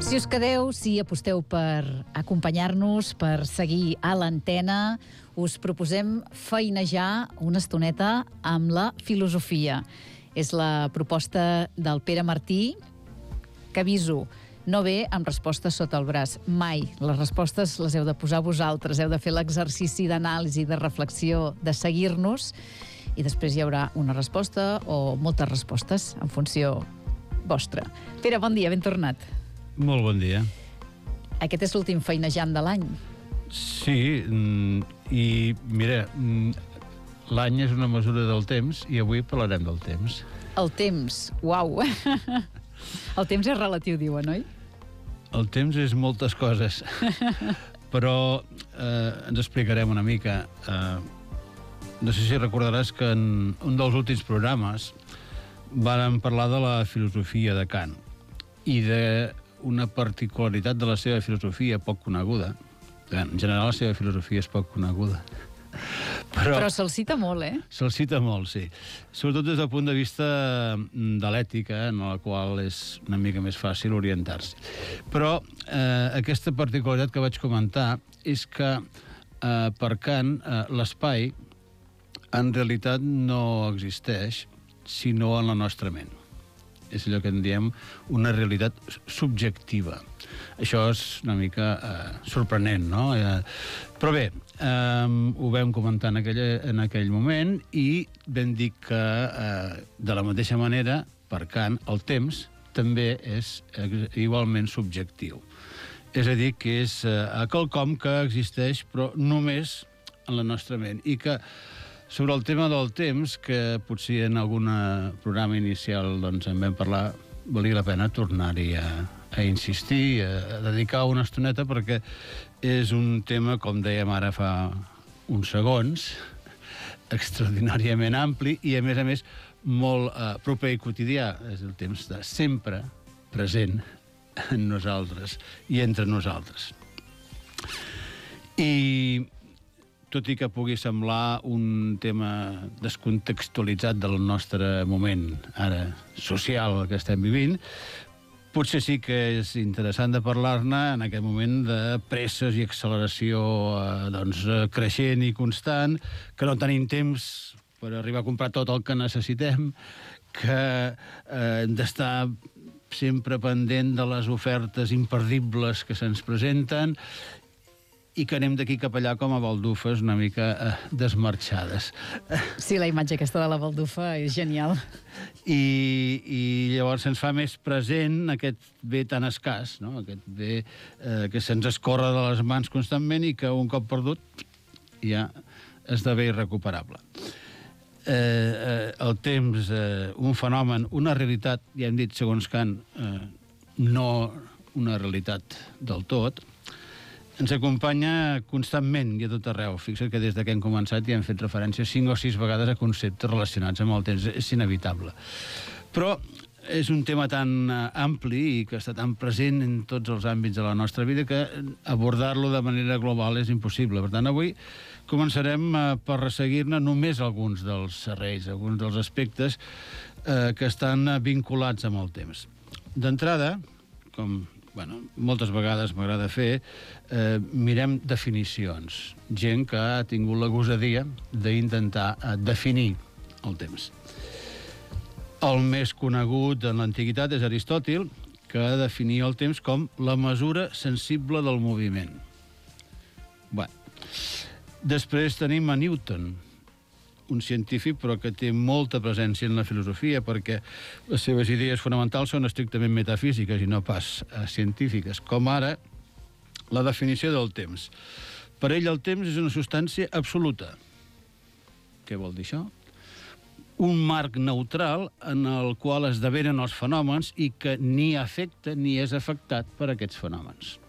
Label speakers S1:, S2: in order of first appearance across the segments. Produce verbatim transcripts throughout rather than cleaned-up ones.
S1: Si us quedeu, si aposteu per acompanyar-nos, per seguir a l'antena, us proposem feinejar una estoneta amb la filosofia. És la proposta del Pere Martí, que aviso, no ve amb respostes sota el braç, mai. Les respostes les heu de posar vosaltres, heu de fer l'exercici d'anàlisi, de reflexió, de seguir-nos, i després hi haurà una resposta o moltes respostes en funció vostra. Pere, bon dia, ben tornat.
S2: Molt bon dia.
S1: Aquest és l'últim feinejant de l'any.
S2: Sí, i mira, l'any és una mesura del temps i avui parlarem del temps.
S1: El temps, uau. El temps és relatiu, diuen, oi?
S2: El temps és moltes coses, però eh, ens explicarem una mica. Eh, no sé si recordaràs que en un dels últims programes vàrem parlar de la filosofia de Kant i de una particularitat de la seva filosofia poc coneguda. En general, la seva filosofia és poc coneguda.
S1: Però, Però se'l cita molt, eh?
S2: Se'l cita molt, sí. Sobretot des del punt de vista de l'ètica, en la qual és una mica més fàcil orientar-se. Però eh, aquesta particularitat que vaig comentar és que eh, per Kant eh, l'espai en realitat no existeix sinó en la nostra ment. És allò que en diem una realitat subjectiva. Això és una mica eh, sorprenent, no? Eh, però bé, eh, ho vam comentar en aquell, en aquell moment i vam dir que eh, de la mateixa manera, per Kant, el temps també és igualment subjectiu. És a dir, que és eh, quelcom que existeix però només en la nostra ment i que sobre el tema del temps, que potser en algun programa inicial doncs, en vam parlar, valia la pena tornar-hi a, a insistir, a, a dedicar una estoneta, perquè és un tema, com dèiem ara fa uns segons, extraordinàriament ampli i, a més a més, molt eh, proper i quotidià. És el temps de sempre present en nosaltres i entre nosaltres. I tot i que pugui semblar un tema descontextualitzat del nostre moment ara social que estem vivint, potser sí que és interessant de parlar-ne en aquest moment de presses i acceleració eh, doncs, creixent i constant, que no tenim temps per arribar a comprar tot el que necessitem, que eh, hem d'estar sempre pendent de les ofertes imperdibles que se'ns presenten i que anem d'aquí cap allà com a baldufes una mica eh, desmarxades.
S1: Sí, la imatge aquesta de la baldufa és genial.
S2: I, i llavors se'ns fa més present aquest bé tan escàs, no? Aquest bé eh, que se'ns escorre de les mans constantment i que un cop perdut ja esdevé irrecuperable. Eh, eh, el temps, eh, un fenomen, una realitat, ja hem dit segons Kant, eh, no una realitat del tot, ens acompanya constantment i a tot arreu. Fixa't que des que hem començat ja hem fet referència cinc o sis vegades a conceptes relacionats amb el temps. És inevitable. Però és un tema tan ampli i que està tan present en tots els àmbits de la nostra vida que abordar-lo de manera global és impossible. Per tant, avui començarem per resseguir-ne només alguns dels serrells, alguns dels aspectes eh, que estan vinculats amb el temps. D'entrada, com bueno, moltes vegades m'agrada fer, eh, mirem definicions. Gent que ha tingut la gosadia d'intentar eh, definir el temps. El més conegut en l'antiguitat és Aristòtil, que definia el temps com la mesura sensible del moviment. Bé. Després tenim a Newton, un científic però que té molta presència en la filosofia perquè les seves idees fonamentals són estrictament metafísiques i no pas eh, científiques, com ara la definició del temps. Per ell el temps és una substància absoluta. Què vol dir això? Un marc neutral en el qual esdevenen els fenòmens i que ni afecta ni és afectat per aquests fenòmens.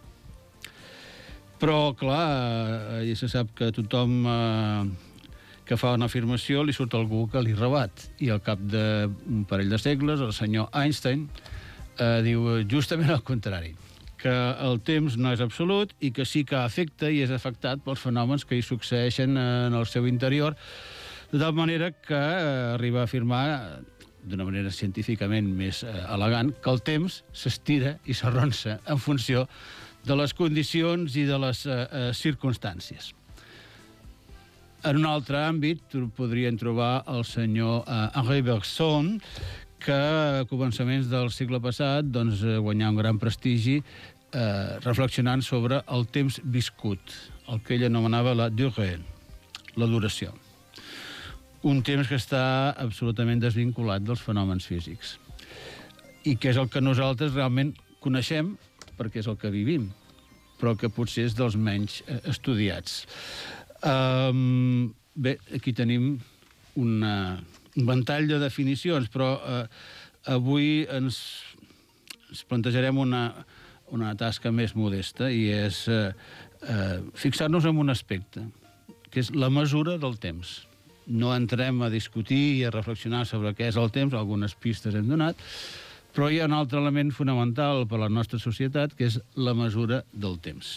S2: Però, clar, ja se sap que tothom eh, que fa una afirmació li surt algú que li rebat. I al cap d'un parell de segles el senyor Einstein eh, diu justament el contrari, que el temps no és absolut i que sí que afecta i és afectat pels fenòmens que hi succeeixen en el seu interior, de tal manera que eh, arriba a afirmar d'una manera científicament més eh, elegant, que el temps s'estira i s'arronsa en funció de les condicions i de les eh, eh, circumstàncies. En un altre àmbit podrien trobar el senyor eh, Henri Bergson, que a començaments del segle passat doncs, guanyà un gran prestigi eh, reflexionant sobre el temps viscut, el que ell anomenava la durée, la duració. Un temps que està absolutament desvinculat dels fenòmens físics i que és el que nosaltres realment coneixem perquè és el que vivim, però que potser és dels menys eh, estudiats. Um, bé, aquí tenim una, un ventall de definicions, però eh, avui ens, ens plantejarem una, una tasca més modesta i és eh, eh, fixar-nos en un aspecte, que és la mesura del temps. No entrem a discutir i a reflexionar sobre què és el temps, algunes pistes hem donat, però hi ha un altre element fonamental per a la nostra societat, que és la mesura del temps.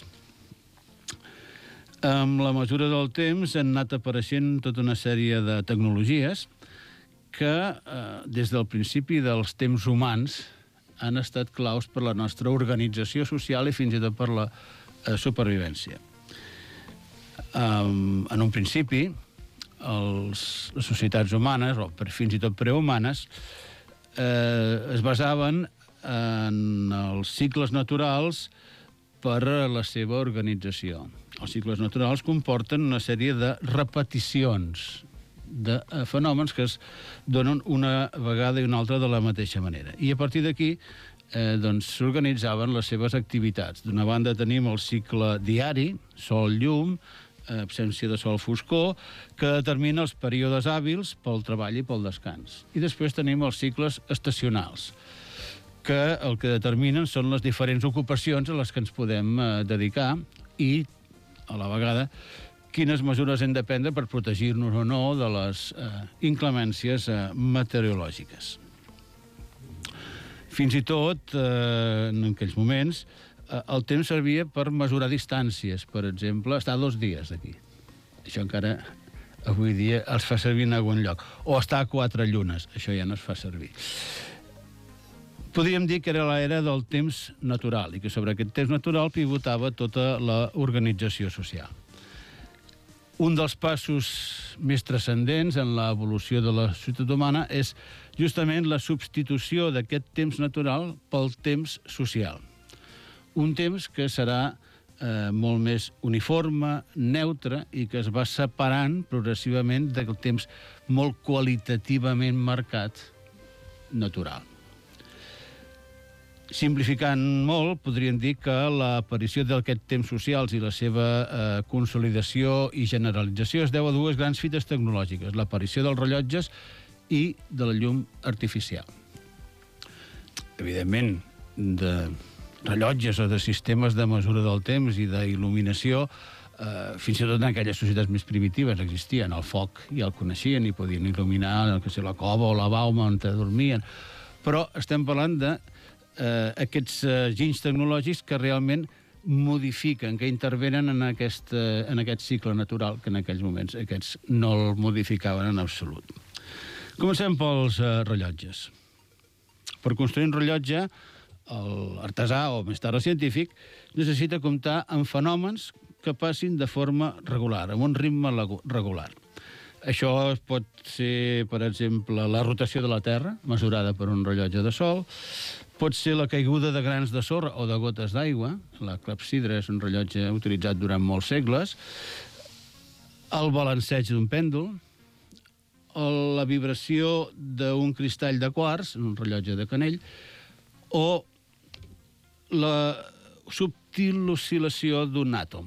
S2: Amb la mesura del temps han anat apareixent tota una sèrie de tecnologies que, eh, des del principi dels temps humans, han estat claus per la nostra organització social i fins i tot per la eh, supervivència. Um, en un principi, els, les societats humanes, o per, fins i tot prehumanes, eh, es basaven en els cicles naturals per a la seva organització. Els cicles naturals comporten una sèrie de repeticions de eh, fenòmens que es donen una vegada i una altra de la mateixa manera. I a partir d'aquí eh, doncs, s'organitzaven les seves activitats. D'una banda tenim el cicle diari, sol-llum, absència de sol foscor, que determina els períodes hàbils pel treball i pel descans. I després tenim els cicles estacionals, que el que determinen són les diferents ocupacions a les que ens podem eh, dedicar i, a la vegada, quines mesures hem de prendre per protegir-nos o no de les eh, inclemències eh, meteorològiques. Fins i tot, eh, en aquells moments, el temps servia per mesurar distàncies. Per exemple, estar dos dies aquí. Això encara avui dia es fa servir en algun lloc. O estar a quatre llunes. Això ja no es fa servir. Podríem dir que era l'era del temps natural i que sobre aquest temps natural pivotava tota l'organització social. Un dels passos més transcendents en l'evolució de la societat humana és justament la substitució d'aquest temps natural pel temps social. Un temps que serà eh, molt més uniforme, neutre, i que es va separant progressivament del temps molt qualitativament marcat natural. Simplificant molt, podríem dir que l'aparició d'aquest temps socials i la seva eh, consolidació i generalització es deu a dues grans fites tecnològiques, l'aparició dels rellotges i de la llum artificial. Evidentment, de rellotges o de sistemes de mesura del temps i d'il·luminació, eh, fins i tot en aquelles societats més primitives existien. El foc ja el coneixien i podien il·luminar que sé, la cova o la bauma on dormien. Però estem parlant de eh, aquests eh, ginys tecnològics que realment modifiquen, que intervenen en aquest, eh, en aquest cicle natural que en aquells moments aquests no el modificaven en absolut. Comencem pels eh, rellotges. Per construir un rellotge, l'artesà, o més tard el científic, necessita comptar amb fenòmens que passin de forma regular, amb un ritme regular. Això pot ser, per exemple, la rotació de la Terra, mesurada per un rellotge de sol, pot ser la caiguda de grans de sorra o de gotes d'aigua, la clepsidra és un rellotge utilitzat durant molts segles, el balanceig d'un pèndol, la vibració d'un cristall de quars, un rellotge de canell, o la subtil oscil·lació d'un àtom.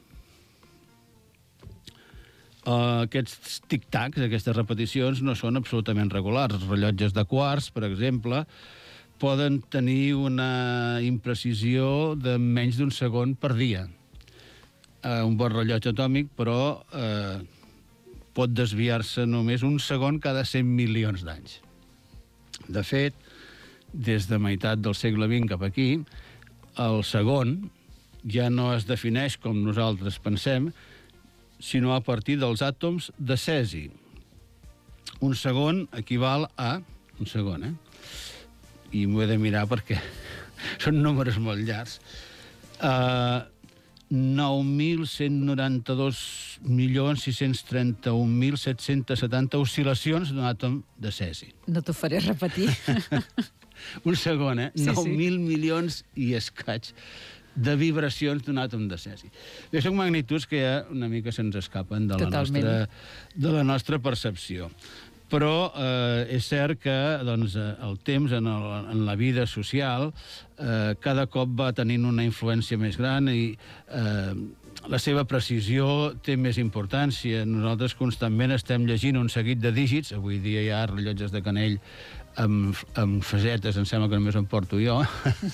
S2: Uh, aquests tic-tacs, aquestes repeticions, no són absolutament regulars. Els rellotges de quars, per exemple, poden tenir una imprecisió de menys d'un segon per dia. Uh, un bon rellotge atòmic, però, uh, pot desviar-se només un segon cada cent milions d'anys. De fet, des de meitat del segle vint cap aquí, el segon ja no es defineix com nosaltres pensem, sinó a partir dels àtoms de cesi. Un segon equival a un segon, eh? I m'ho he de mirar perquè són números molt llargs. Uh, nou mil cent noranta-dos milions sis-cents trenta-un mil set-cents setanta oscil·lacions d'un àtom de cesi.
S1: No t'ho faré repetir.
S2: Un segon, eh?
S1: Sí,
S2: nou mil
S1: sí.
S2: milions i escaig de vibracions d'un àtom de cesi. Bé, són magnituds que ja una mica se'ns escapen de la, nostra, de la nostra percepció. Però eh, és cert que doncs, el temps en, el, en la vida social eh, cada cop va tenint una influència més gran i eh, la seva precisió té més importància. Nosaltres constantment estem llegint un seguit de dígits. Avui dia hi ha rellotges de canell amb, amb fasetes, em sembla que només en porto jo.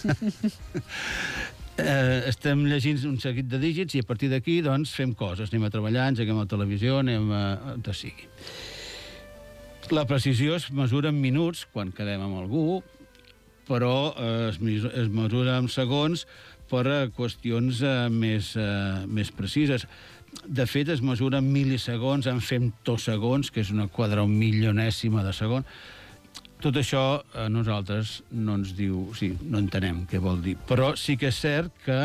S2: eh, estem llegint un seguit de dígits i a partir d'aquí doncs, fem coses. Anem a treballar, engeguem la televisió, anem a... on sigui. La precisió es mesura en minuts, quan quedem amb algú, però eh, es, es mesura en segons per a qüestions eh, més, eh, més precises. De fet, es mesura en mil·lisegons, en femtosegons, que és una quadramilionèsima de segon. Tot això a nosaltres no ens diu... O sigui, no entenem què vol dir. Però sí que és cert que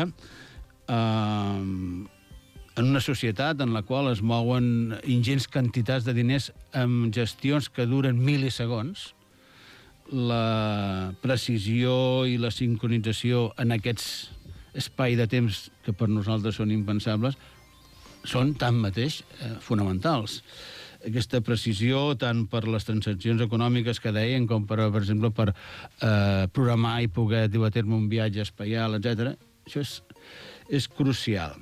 S2: eh, en una societat en la qual es mouen ingents quantitats de diners amb gestions que duren mil·lisegons, la precisió i la sincronització en aquests espai de temps que per nosaltres són impensables són tanmateix eh, fonamentals. Aquesta precisió, tant per les transaccions econòmiques que deien, com per, per exemple, per eh, programar i poder dur a terme un viatge espaial, etcètera, això és, és crucial.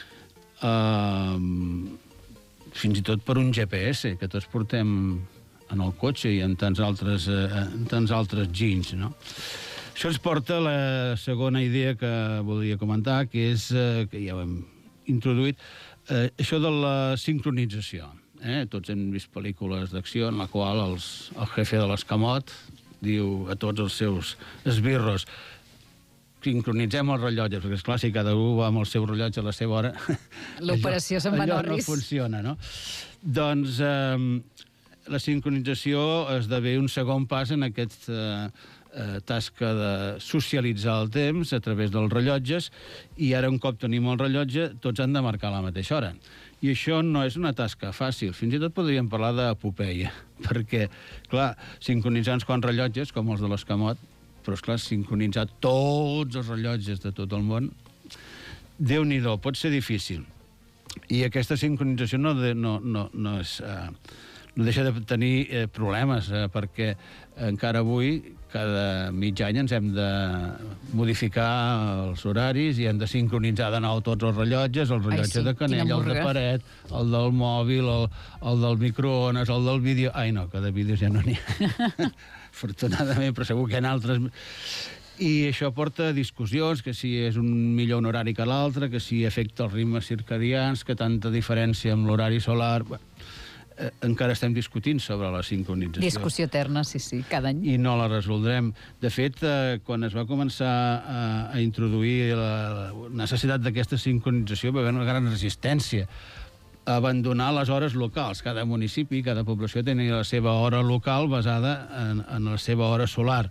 S2: Uh, fins i tot per un G P S que tots portem en el cotxe i en tants altres, uh, en tants altres ginys, no? Això ens porta a la segona idea que volia comentar, que és, uh, que ja ho hem introduït, uh, això de la sincronització. Eh? Tots hem vist pel·lícules d'acció en la qual els, el jefe de l'escamot diu a tots els seus esbirros: sincronitzem els rellotges, perquè, esclar, si cada un va amb el seu rellotge a la seva hora...
S1: L'operació se'n va en el risc.
S2: Allò no funciona, no? Doncs eh, la sincronització esdevé un segon pas en aquesta eh, tasca de socialitzar el temps a través dels rellotges, i ara, un cop tenim el rellotge, tots han de marcar la mateixa hora. I això no és una tasca fàcil. Fins i tot podríem parlar d'epopeia, perquè, clar, sincronitzar uns quants rellotges, com els de l'escamot, però, esclar, sincronitzar tots els rellotges de tot el món, Déu-n'hi-do, pot ser difícil. I aquesta sincronització no, de, no, no, no, és, eh, no deixa de tenir eh, problemes, eh, perquè encara avui, cada mig any, ens hem de modificar els horaris i hem de sincronitzar de nou tots els rellotges, el rellotge Ai, sí. de canell, el de paret, el del mòbil, el, el del microones, el del vídeo... Ai, no, que de vídeos ja no n'hi ha. Afortunadament, però segur que hi ha altres... I això porta a discussions, que si és un millor un horari que l'altre, que si afecta els ritmes circadians, que tanta diferència amb l'horari solar... Bé, eh, encara estem discutint sobre la sincronització.
S1: Discussió eterna, sí, sí, cada any.
S2: I no la resoldrem. De fet, eh, quan es va començar a, a introduir la, la necessitat d'aquesta sincronització, va haver una gran resistència a abandonar les hores locals. Cada municipi, cada població tenia la seva hora local basada en, en la seva hora solar.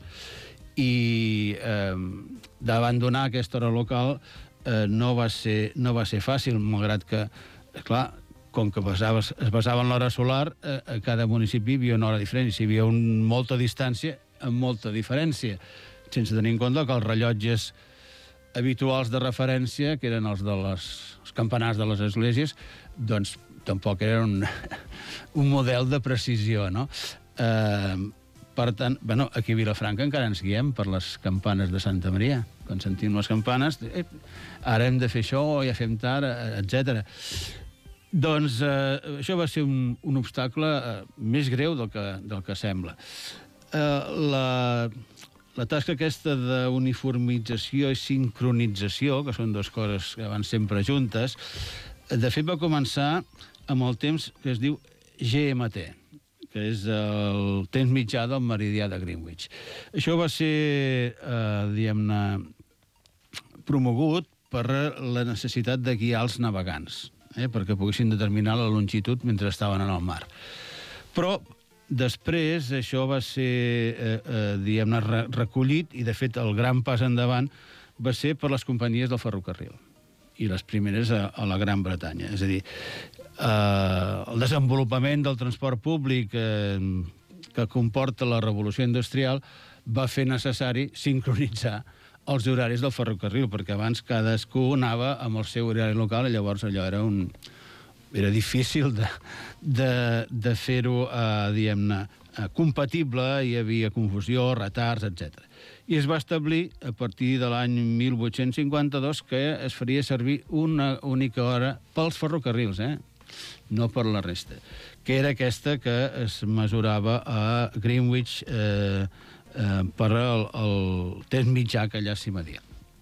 S2: I eh, d'abandonar aquesta hora local eh, no, va ser, no va ser fàcil, malgrat que, clar, com que basava, es basava en l'hora solar, eh, a cada municipi hi havia una hora diferent, i si hi havia un, molta distància, amb molta diferència, sense tenir en compte que els rellotges habituals de referència, que eren els de les, els campanars de les esglésies, doncs tampoc eren un, un model de precisió, no? Eh, per tant, bueno, aquí a Vilafranca encara ens guiem per les campanes de Santa Maria. Quan sentim les campanes, eh, ara hem de fer això, ja fem tard, etcètera. Doncs eh, això va ser un, un obstacle eh, més greu del que, del que sembla. Eh, la, la tasca aquesta d'uniformització i sincronització, que són dues coses que van sempre juntes, de fet va començar amb el temps que es diu G M T, que és el temps mitjà del meridià de Greenwich. Això va ser, eh, diguem-ne, promogut per la necessitat de guiar els navegants, eh, perquè poguessin determinar la longitud mentre estaven en el mar. Però Després, això va ser, eh, eh, diguem-ne, re recollit, i, de fet, el gran pas endavant va ser per les companyies del ferrocarril, i les primeres a, a la Gran Bretanya. És a dir, eh, el desenvolupament del transport públic eh, que comporta la revolució industrial va fer necessari sincronitzar els horaris del ferrocarril, perquè abans cadascú anava amb el seu horari local, i llavors allò era un... era difícil de, de, de fer-ho, eh, diguem-ne, eh, compatible, hi havia confusió, retards, etcètera. I es va establir, a partir de l'any mil vuit-cents cinquanta-dos, que es faria servir una única hora pels ferrocarrils, eh? No per la resta, que era aquesta que es mesurava a Greenwich eh, eh, per el, el temps mitjà que allà s'hi media.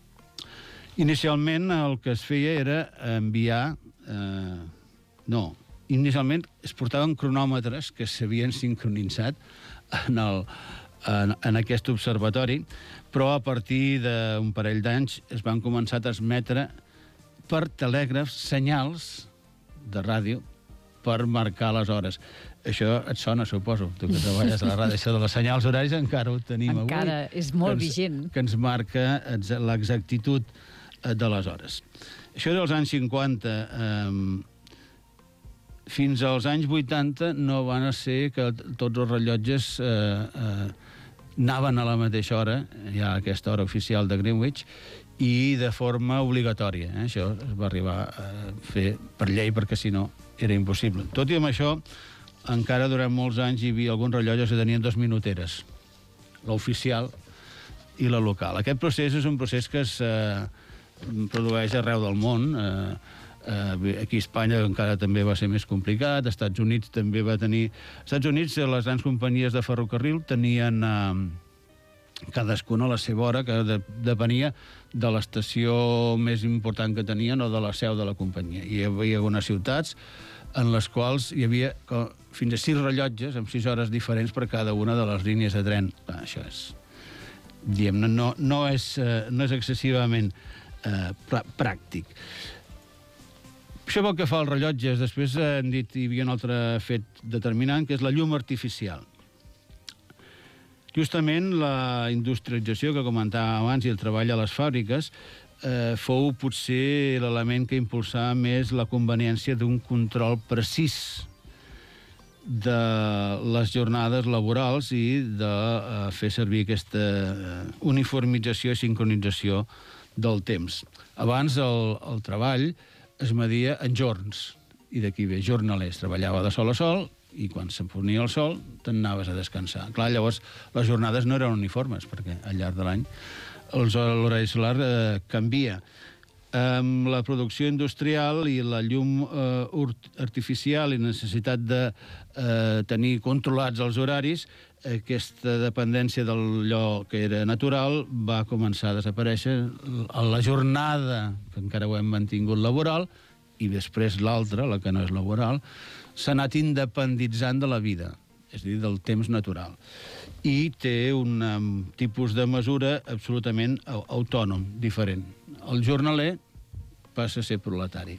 S2: Inicialment el que es feia era enviar... Eh, no, inicialment es portaven cronòmetres que s'havien sincronitzat en, el, en, en aquest observatori, però a partir d'un parell d'anys es van començar a transmetre per telègrafs senyals de ràdio per marcar les hores. Això et sona, suposo, tu que treballes a la ràdio. Això de les senyals horaris encara ho tenim avui.
S1: Encara és molt
S2: que ens,
S1: vigent.
S2: Que ens marca l'exactitud de les hores. Això dels anys cinquanta... Eh, fins als anys vuitanta no van ser que tots els rellotges eh, eh, anaven a la mateixa hora, ja a aquesta hora oficial de Greenwich, i de forma obligatòria. Eh? Això es va arribar a fer per llei, perquè si no era impossible. Tot i amb això, encara durant molts anys hi havia alguns rellotges que tenien dos minuteres, l'oficial i la local. Aquest procés és un procés que es eh, produeix arreu del món. Eh, eh, aquí a Espanya encara també va ser més complicat, als Estats Units també va tenir... Als Estats Units les grans companyies de ferrocarril tenien eh, cadascuna a la seva hora, que de, depenia de l'estació més important que tenien o de la seu de la companyia. Hi havia algunes ciutats en les quals hi havia fins a sis rellotges amb sis hores diferents per cada una de les línies de tren. Ah, això és... Diguem-ne, no, no, és, eh, no és excessivament eh, pràctic. Això pel que fa als rellotges. Després hem dit hi havia un altre fet determinant, que és la llum artificial. Justament la industrialització que comentàvem abans i el treball a les fàbriques eh, fou potser l'element que impulsava més la conveniència d'un control precís de les jornades laborals i de eh, fer servir aquesta uniformització i sincronització del temps. Abans el, el treball es media en jorns, i d'aquí ve jornalers. Treballava de sol a sol, i quan se'n ponia el sol te'n anaves a descansar. Clar, llavors les jornades no eren uniformes, perquè al llarg de l'any l'horari solar eh, canvia. Amb la producció industrial i la llum eh, artificial i necessitat de eh, tenir controlats els horaris, aquesta dependència d'allò que era natural va començar a desaparèixer. La jornada, que encara ho hem mantingut, laboral, i després l'altra, la que no és laboral, s'ha anat independitzant de la vida, és a dir, del temps natural. I té un um, tipus de mesura absolutament autònom, diferent. El jornaler passa a ser proletari.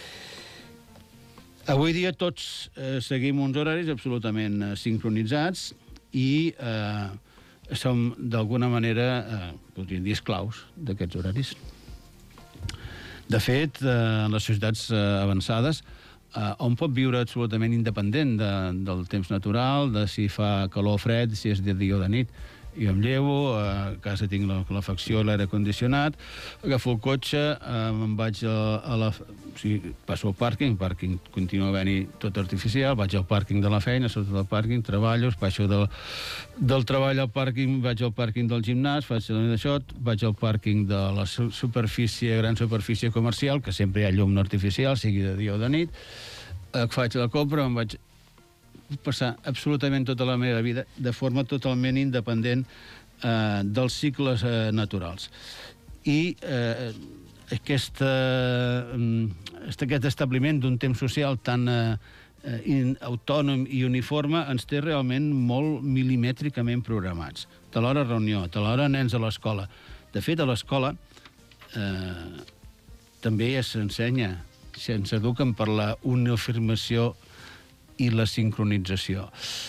S2: Avui dia tots eh, seguim uns horaris absolutament eh, sincronitzats i eh, som, d'alguna manera, eh, podríem dir, esclaus d'aquests horaris. De fet, eh, en les societats eh, avançades, eh, on pot viure absolutament independent de, del temps natural, de si fa calor o fred, si és de dia o de nit. Jo em llevo, a casa tinc la calefacció, l'aire condicionat, agafo el cotxe, eh, me'n vaig a, a la... O sigui, passo al pàrquing, el pàrquing continua havent-hi tot artificial, vaig al pàrquing de la feina, surto del pàrquing, treballo, passo del, del treball al pàrquing, vaig al pàrquing del gimnàs, faig d'això, vaig al pàrquing de la superfície, gran superfície comercial, que sempre hi ha llum artificial, sigui de dia o de nit, eh, faig la compra, me'n vaig passar absolutament tota la meva vida de forma totalment independent eh, dels cicles eh, naturals. I eh, aquesta, eh, aquest establiment d'un temps social tan eh, in, autònom i uniforme ens té realment molt milimètricament programats. De l'hora reunió, de l'hora nens a l'escola. De fet, a l'escola eh, també s'ensenya, se'ns eduquen per la uniformació i la sincronització.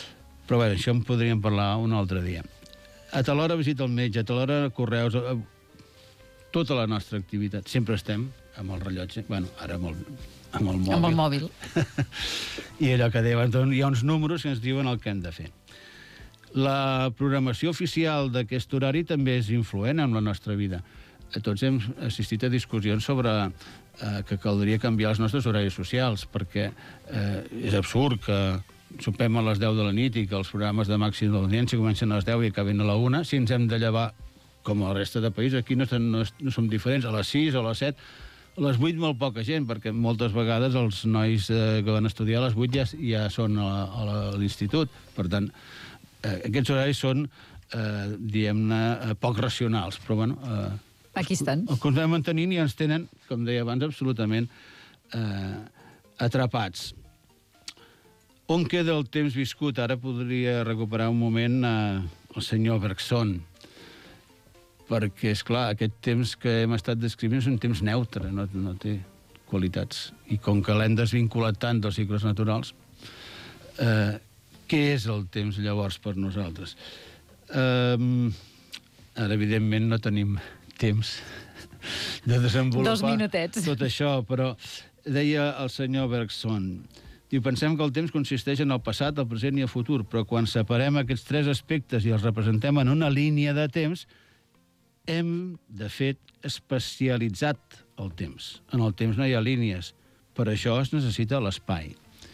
S2: Però bé, això en podríem parlar un altre dia. A tal hora visita el metge, a tal hora correus, a... tota la nostra activitat. Sempre estem amb el rellotge, bueno, ara amb el, amb el mòbil.
S1: Amb el mòbil.
S2: I allò que diuen, doncs, hi ha uns números que ens diuen el que hem de fer. La programació oficial d'aquest horari també és influent en la nostra vida. Tots hem assistit a discussions sobre eh, que caldria canviar els nostres horaris socials, perquè eh, és absurd que sopem a les deu de la nit i que els programes de màxima audiència comencen a les deu i acaben a la una, si ens hem de llevar, com a la resta de països, aquí no, no, no som diferents, a les sis o a les set, a les vuit molt poca gent, perquè moltes vegades els nois eh, que van estudiar a les vuit ja, ja són a, a, a l'institut. Per tant, eh, aquests horaris són, eh, diguem-ne, poc racionals, però bueno... Eh,
S1: Aquí estan.
S2: Els que ens vam mantenint i ens tenen, com deia abans, absolutament eh, atrapats. On queda el temps viscut? Ara podria recuperar un moment eh, el senyor Bergson, perquè, és clar, aquest temps que hem estat descrivint és un temps neutre, no, no té qualitats. I com que l'hem desvinculat tant dels cicles naturals, eh, què és el temps llavors per nosaltres? Eh, ara, evidentment, no tenim temps de desenvolupar
S1: Dos minutets.
S2: tot això, però deia el senyor Bergson, diu, pensem que el temps consisteix en el passat, el present i el futur, però quan separem aquests tres aspectes i els representem en una línia de temps, hem, de fet, especialitzat el temps. En el temps no hi ha línies, per això es necessita l'espai.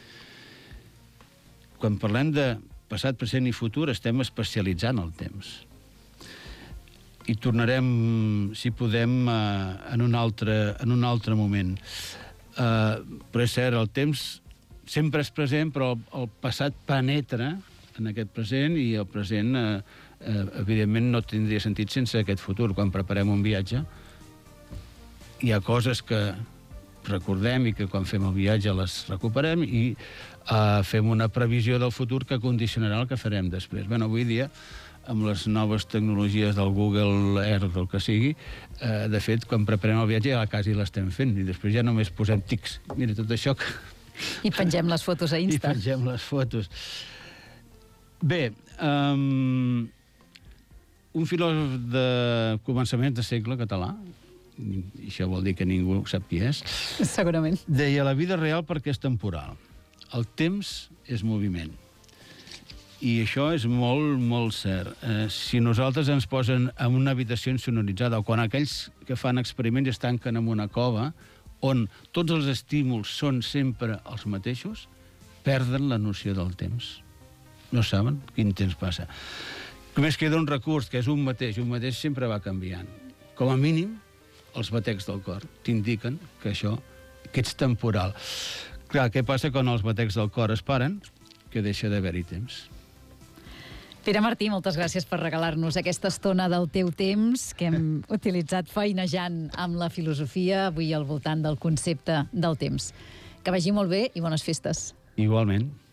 S2: Quan parlem de passat, present i futur, estem especialitzant el temps. I tornarem, si podem, uh, en, un altre, en un altre moment. Uh, però és cert, el temps sempre és present, però el, el passat penetra en aquest present i el present, uh, uh, evidentment, no tindria sentit sense aquest futur. Quan preparem un viatge, hi ha coses que recordem i que quan fem el viatge les recuperem i uh, fem una previsió del futur que condicionarà el que farem després. Bé, avui dia, amb les noves tecnologies del Google Earth, del que sigui, eh, de fet, quan preparem el viatge ja quasi l'estem fent, i després ja només posem tics. Mira, tot això... Que...
S1: I pengem les fotos a Insta.
S2: I pengem les fotos. Bé, um, un filòsof de començament de segle català, i això vol dir que ningú sap qui és,
S1: segurament,
S2: deia, la vida real perquè és temporal. El temps és moviment. I això és molt, molt cert. Eh, si nosaltres ens posen en una habitació insonoritzada, o quan aquells que fan experiments es tanquen en una cova, on tots els estímuls són sempre els mateixos, perden la noció del temps. No saben quin temps passa. Només queda un recurs, que és un mateix. Un mateix sempre va canviant. Com a mínim, els batecs del cor t'indiquen que això, que ets temporal. Clar, què passa quan els batecs del cor es paren? Que deixa d'haver-hi temps.
S1: Pere Martí, moltes gràcies per regalar-nos aquesta estona del teu temps que hem utilitzat feinejant amb la filosofia, avui al voltant del concepte del temps. Que vagi molt bé i bones festes.
S2: Igualment.